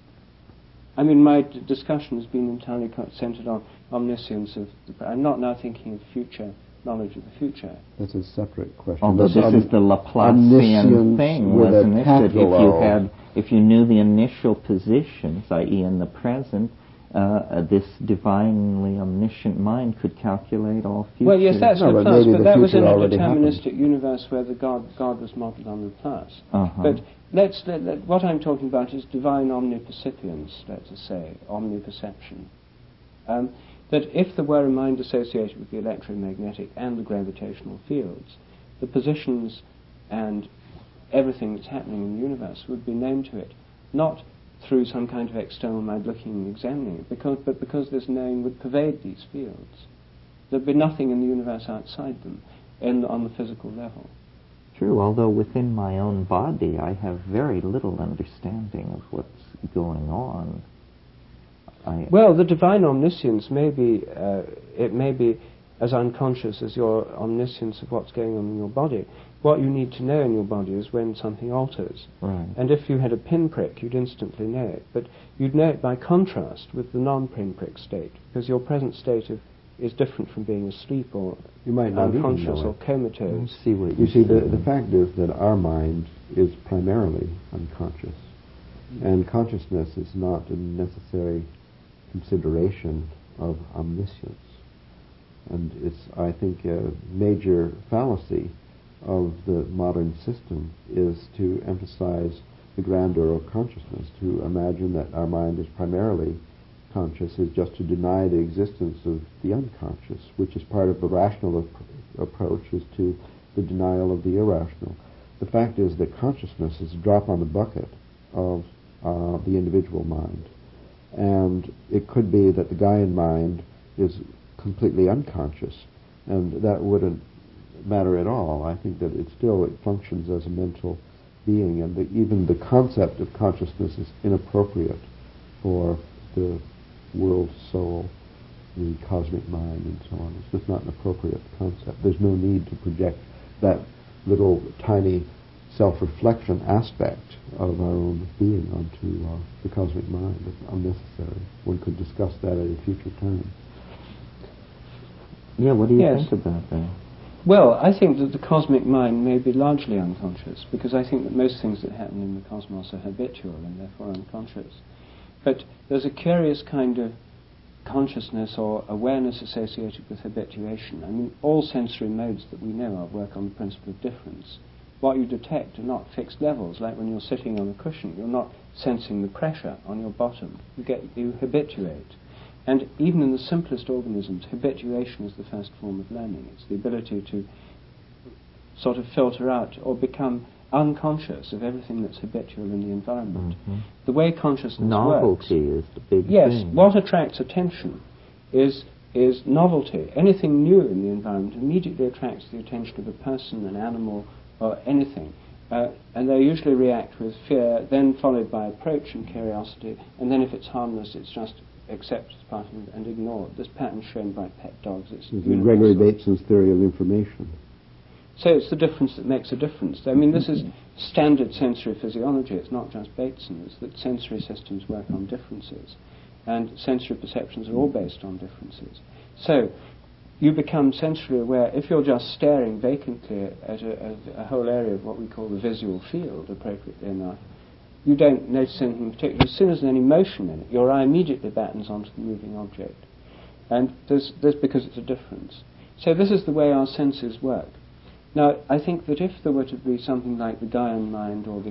I mean, my discussion has been entirely centered on omniscience of the I'm not now thinking of future knowledge of the future. That's a separate question. Although this is the Laplacian thing, wasn't it? That if you knew the initial positions, i.e. in the present, this divinely omniscient mind could calculate all future. Well, yes, that's Laplace, but that was in a deterministic universe where the God was modelled on Laplace. But what I'm talking about is divine omnipercipience, let us say, omniperception. That if there were a mind associated with the electromagnetic and the gravitational fields, the positions and everything that's happening in the universe would be known to it, not through some kind of external mind looking and examining it, but because this knowing would pervade these fields. There'd be nothing in the universe outside them on the physical level. True, although within my own body I have very little understanding of what's going on. Well, the divine omniscience may be as unconscious as your omniscience of what's going on in your body. What you need to know in your body is when something alters. Right. And if you had a pinprick, you'd instantly know it. But you'd know it by contrast with the non-pinprick state, because your present state is different from being asleep or you might not unconscious or comatose. You see, the fact is that our mind is primarily unconscious. And consciousness is not a necessary consideration of omniscience. And it's, I think, a major fallacy of the modern system is to emphasize the grandeur of consciousness. To imagine that our mind is primarily conscious is just to deny the existence of the unconscious, which is part of the rational approach, is to the denial of the irrational. The fact is that consciousness is a drop on the bucket of the individual mind. And it could be that the Gaian mind is completely unconscious, and that wouldn't matter at all. I think that it functions as a mental being, and even the concept of consciousness is inappropriate for the world soul, the cosmic mind, and so on. It's just not an appropriate concept. There's no need to project that little tiny self-reflection aspect of our own being onto the cosmic mind. It's unnecessary. One could discuss that at a future time. Yeah, what do you think about that? Well, I think that the cosmic mind may be largely unconscious, because I think that most things that happen in the cosmos are habitual and therefore unconscious. But there's a curious kind of consciousness or awareness associated with habituation. I mean, all sensory modes that we know of work on the principle of difference. What you detect are not fixed levels, like when you're sitting on a cushion. You're not sensing the pressure on your bottom. You habituate. And even in the simplest organisms, habituation is the first form of learning. It's the ability to sort of filter out or become unconscious of everything that's habitual in the environment. Mm-hmm. The way consciousness Novelty works, is the big yes, thing. what attracts attention is novelty. Anything new in the environment immediately attracts the attention of a person, an animal, or anything. And they usually react with fear, then followed by approach and curiosity, and then if it's harmless, it's just accepted as part of it and ignored. This pattern shown by pet dogs. It's Gregory Bateson's theory of information. So it's the difference that makes a difference. I mean, this is standard sensory physiology. It's not just Bateson. It's that sensory systems work on differences, and sensory perceptions are all based on differences. So you become sensorily aware. If you're just staring vacantly at a whole area of what we call the visual field, appropriately enough, you don't notice anything particular. As soon as there's any motion in it, your eye immediately battens onto the moving object. And there's because it's a difference. So this is the way our senses work. Now, I think that if there were to be something like the Gaian mind or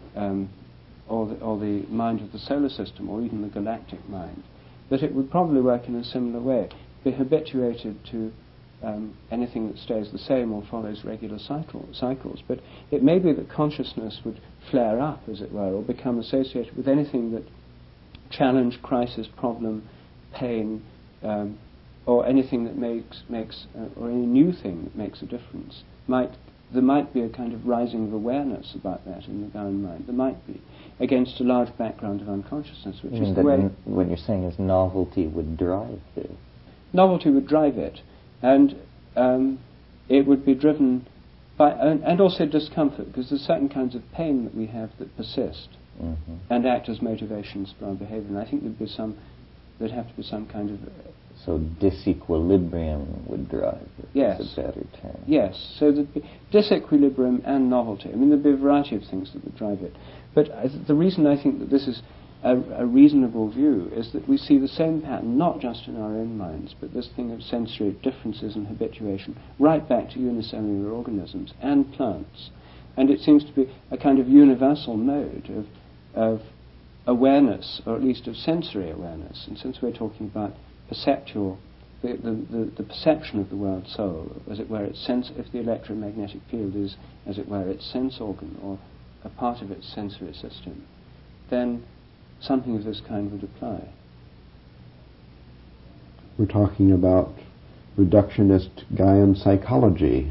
the mind of the solar system, or even the galactic mind, that it would probably work in a similar way. Be habituated to anything that stays the same or follows regular cycles. But it may be that consciousness would flare up, as it were, or become associated with anything that challenge, crisis, problem, pain, or anything that makes or any new thing that makes a difference. There might be a kind of rising of awareness about that in the Gaian mind. There might be, against a large background of unconsciousness, which is the way... What you're saying is novelty would drive this. Novelty would drive it, and it would be driven by... And also discomfort, because there's certain kinds of pain that we have that persist and act as motivations for our behavior. And I think there'd have to be some kind of... So disequilibrium would drive it. Yes. That's a better term. Yes. So there'd be disequilibrium and novelty. I mean, there'd be a variety of things that would drive it. But the reason I think that this is a reasonable view is that we see the same pattern, not just in our own minds, but this thing of sensory differences and habituation, right back to unicellular organisms and plants. And it seems to be a kind of universal mode of awareness, or at least of sensory awareness. And since we're talking about perceptual, the perception of the world soul, as it were, if the electromagnetic field is, as it were, its sense organ or a part of its sensory system, then something of this kind would apply. We're talking about reductionist Gaian psychology.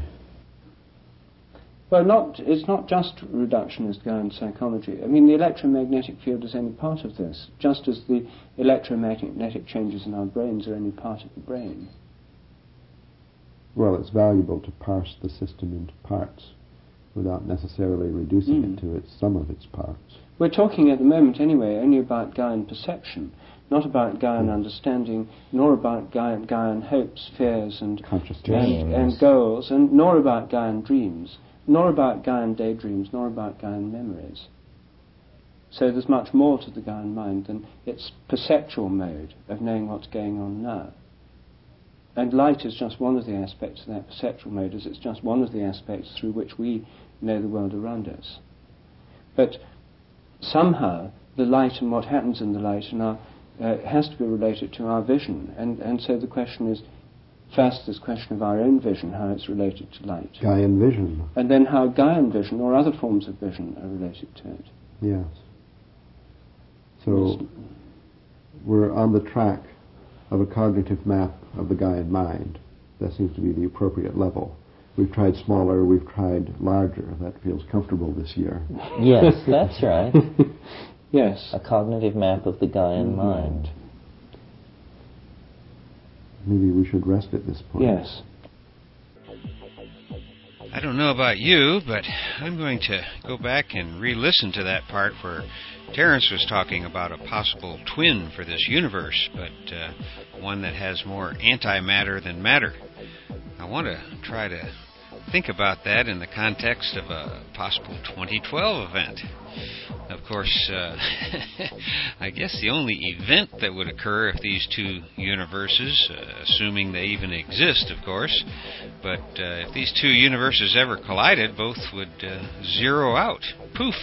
Well, it's not just reductionist Gaian psychology. I mean, the electromagnetic field is only part of this, just as the electromagnetic changes in our brains are only part of the brain. Well, it's valuable to parse the system into parts without necessarily reducing it to some of its parts. We're talking at the moment, anyway, only about Gaian perception, not about Gaian understanding, nor about Gaian hopes, fears, and goals, and nor about Gaian dreams, nor about Gaian daydreams, nor about Gaian memories. So there's much more to the Gaian mind than its perceptual mode of knowing what's going on now. And light is just one of the aspects of that perceptual mode, as it's just one of the aspects through which we know the world around us. But somehow the light and what happens in the light has to be related to our vision. And so the question is, first this question of our own vision, how it's related to light. Gaian vision. And then how Gaian vision or other forms of vision are related to it. Yes. So we're on the track of a cognitive map of the Gaian mind. That seems to be the appropriate level. We've tried smaller, we've tried larger. That feels comfortable this year. Yes, that's right. Yes. A cognitive map of the Gaian mind. Maybe we should rest at this point. Yes. I don't know about you, but I'm going to go back and re-listen to that part where Terence was talking about a possible twin for this universe, but one that has more antimatter than matter. I want to try to think about that in the context of a possible 2012 event. Of course, I guess the only event that would occur if these two universes, assuming they even exist, of course, but if these two universes ever collided, both would zero out. Poof!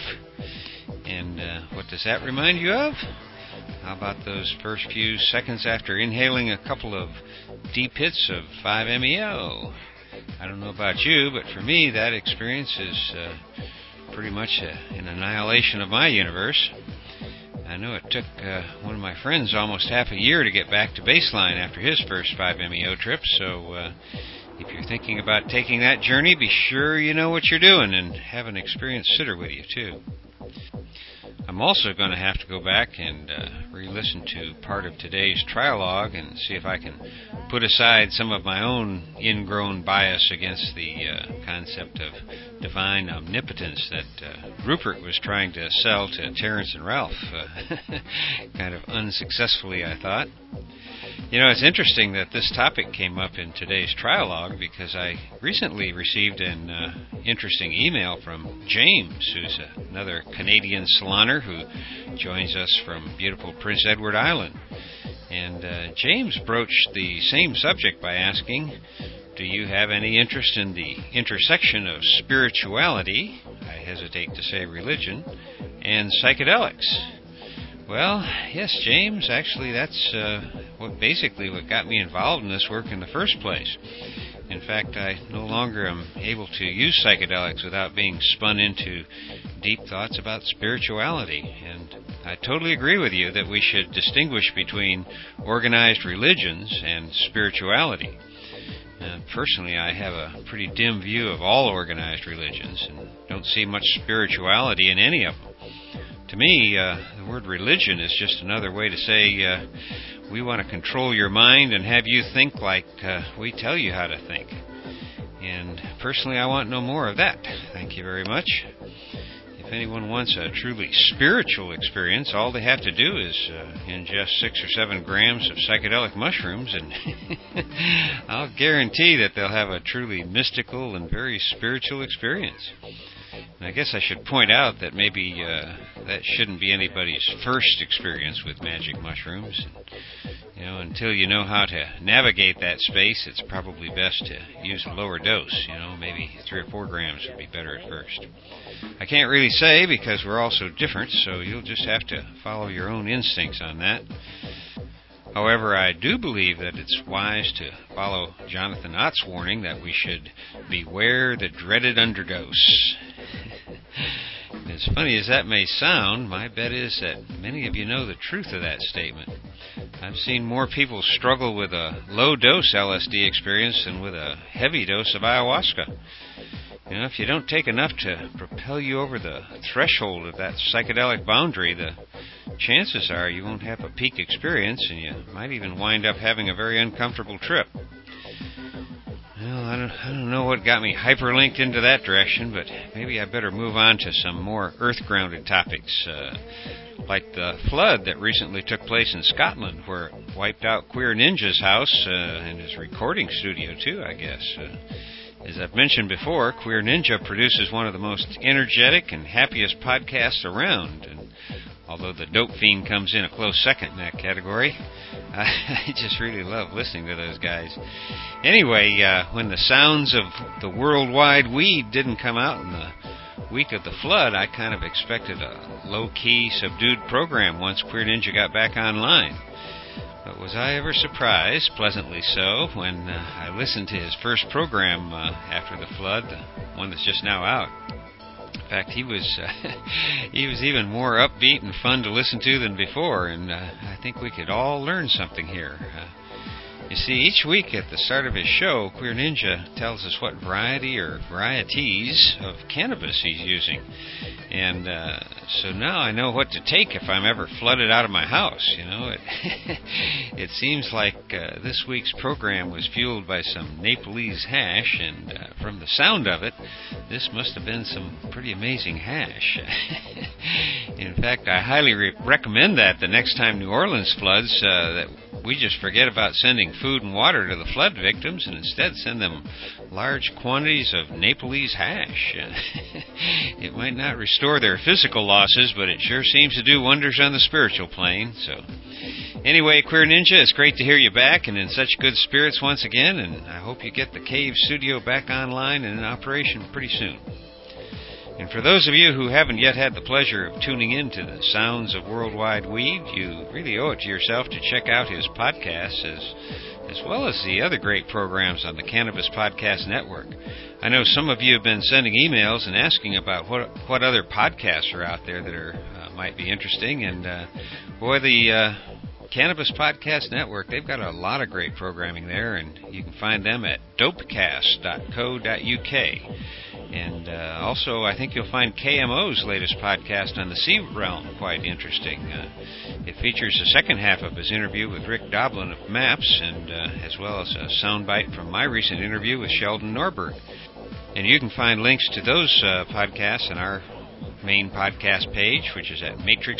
And what does that remind you of? How about those first few seconds after inhaling a couple of deep hits of 5-MeO? I don't know about you, but for me, that experience is pretty much an annihilation of my universe. I know it took one of my friends almost half a year to get back to baseline after his first 5-MeO trip, so if you're thinking about taking that journey, be sure you know what you're doing and have an experienced sitter with you, too. I'm also going to have to go back and re-listen to part of today's trialogue and see if I can put aside some of my own ingrown bias against the concept of divine omnipotence that Rupert was trying to sell to Terence and Ralph, kind of unsuccessfully, I thought. You know, it's interesting that this topic came up in today's trialogue because I recently received an interesting email from James, who's another Canadian saloner who joins us from beautiful Prince Edward Island. And James broached the same subject by asking, do you have any interest in the intersection of spirituality, I hesitate to say religion, and psychedelics? Well, yes, James, actually that's what got me involved in this work in the first place. In fact, I no longer am able to use psychedelics without being spun into deep thoughts about spirituality. And I totally agree with you that we should distinguish between organized religions and spirituality. Personally, I have a pretty dim view of all organized religions and don't see much spirituality in any of them. To me, the word religion is just another way to say we want to control your mind and have you think like we tell you how to think. And personally, I want no more of that. Thank you very much. If anyone wants a truly spiritual experience, all they have to do is ingest 6 or 7 grams of psychedelic mushrooms, and I'll guarantee that they'll have a truly mystical and very spiritual experience. And I guess I should point out that maybe that shouldn't be anybody's first experience with magic mushrooms. You know, until you know how to navigate that space, it's probably best to use a lower dose. You know, maybe 3 or 4 grams would be better at first. I can't really say because we're all so different, so you'll just have to follow your own instincts on that. However, I do believe that it's wise to follow Jonathan Ott's warning that we should beware the dreaded underdose. As funny as that may sound, my bet is that many of you know the truth of that statement. I've seen more people struggle with a low-dose LSD experience than with a heavy dose of ayahuasca. You know, if you don't take enough to propel you over the threshold of that psychedelic boundary, the chances are you won't have a peak experience, and you might even wind up having a very uncomfortable trip. Well, I don't know what got me hyperlinked into that direction, but maybe I better move on to some more earth-grounded topics, like the flood that recently took place in Scotland, where it wiped out Queer Ninja's house and his recording studio, too, I guess. As I've mentioned before, Queer Ninja produces one of the most energetic and happiest podcasts around, and although the Dope Fiend comes in a close second in that category, I just really love listening to those guys. Anyway, when the sounds of the worldwide weed didn't come out in the week of the flood, I kind of expected a low-key, subdued program once Queer Ninja got back online. But was I ever surprised, pleasantly so, when I listened to his first program after the flood, the one that's just now out. In fact, he was even more upbeat and fun to listen to than before, and I think we could all learn something here. You see, each week at the start of his show, Queer Ninja tells us what variety or varieties of cannabis he's using. And so now I know what to take if I'm ever flooded out of my house. You know, it seems like this week's program was fueled by some Nepalese hash, and from the sound of it, this must have been some pretty amazing hash. In fact, I highly recommend that the next time New Orleans floods, that we just forget about sending food and water to the flood victims and instead send them large quantities of Nepalese hash. It might not restore their physical losses, but it sure seems to do wonders on the spiritual plane. So, anyway, Queer Ninja, it's great to hear you back and in such good spirits once again, and I hope you get the Cave Studio back online and in operation pretty soon. And for those of you who haven't yet had the pleasure of tuning in to the sounds of Worldwide Weed, you really owe it to yourself to check out his podcasts as well as the other great programs on the Cannabis Podcast Network. I know some of you have been sending emails and asking about what other podcasts are out there that are might be interesting, and boy, the Cannabis Podcast Network, they've got a lot of great programming there, and you can find them at dopecast.co.uk. And also, I think you'll find KMO's latest podcast on the Sea Realm quite interesting. It features the second half of his interview with Rick Doblin of MAPS, and as well as a soundbite from my recent interview with Sheldon Norberg. And you can find links to those podcasts on our main podcast page, which is at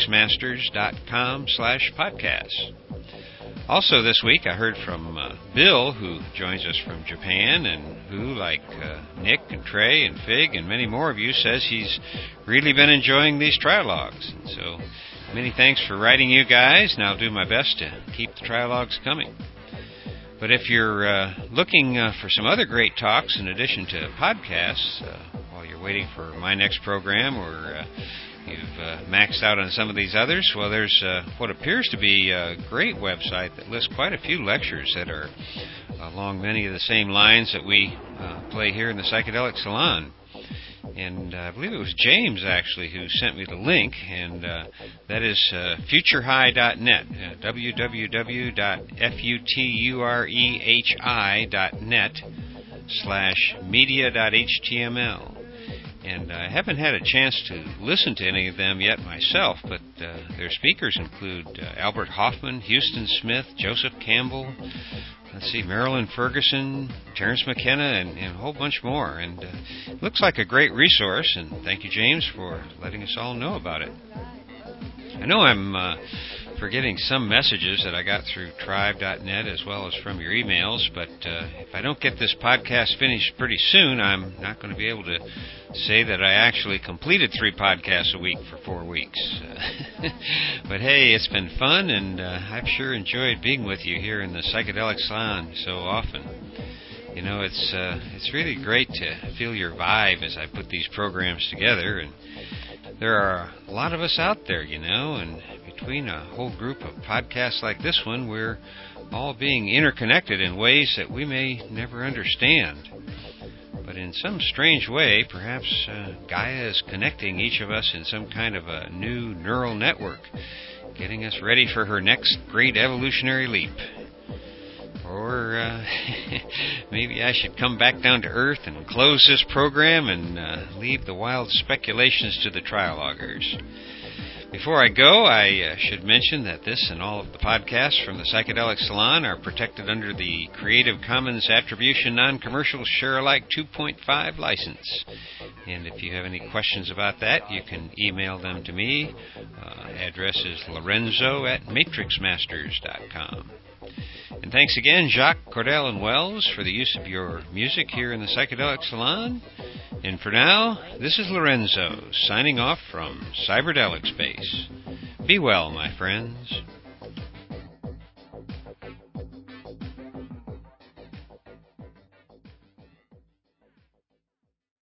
matrixmasters.com/podcasts. Also this week I heard from Bill, who joins us from Japan, and who, like Nick and Trey and Fig and many more of you, says he's really been enjoying these trialogues. And so many thanks for writing, you guys, and I'll do my best to keep the trialogues coming. But if you're looking for some other great talks in addition to podcasts, while you're waiting for my next program, or you've maxed out on some of these others, well, there's what appears to be a great website that lists quite a few lectures that are along many of the same lines that we play here in the Psychedelic Salon. And I believe it was James, actually, who sent me the link, and that is futurehi.net, www.futurehi.net/media.html. And I haven't had a chance to listen to any of them yet myself, but their speakers include Albert Hoffman, Houston Smith, Joseph Campbell, Marilyn Ferguson, Terence McKenna, and a whole bunch more. And it looks like a great resource, and thank you, James, for letting us all know about it. I know I'm forgetting some messages that I got through tribe.net as well as from your emails, but if I don't get this podcast finished pretty soon, I'm not going to be able to say that I actually completed 3 podcasts a week for 4 weeks. But hey, it's been fun, and I've sure enjoyed being with you here in the Psychedelic Salon so often. You know, it's really great to feel your vibe as I put these programs together, and there are a lot of us out there, you know, and between a whole group of podcasts like this one, we're all being interconnected in ways that we may never understand. But in some strange way, perhaps Gaia is connecting each of us in some kind of a new neural network, getting us ready for her next great evolutionary leap. Or maybe I should come back down to Earth and close this program and leave the wild speculations to the trialoguers. Before I go, I should mention that this and all of the podcasts from the Psychedelic Salon are protected under the Creative Commons Attribution Non-Commercial Share-alike 2.5 license. And if you have any questions about that, you can email them to me. Address is lorenzo@matrixmasters.com. And thanks again, Jacques, Cordell, and Wells, for the use of your music here in the Psychedelic Salon. And for now, this is Lorenzo, signing off from Cyberdelic Space. Be well, my friends.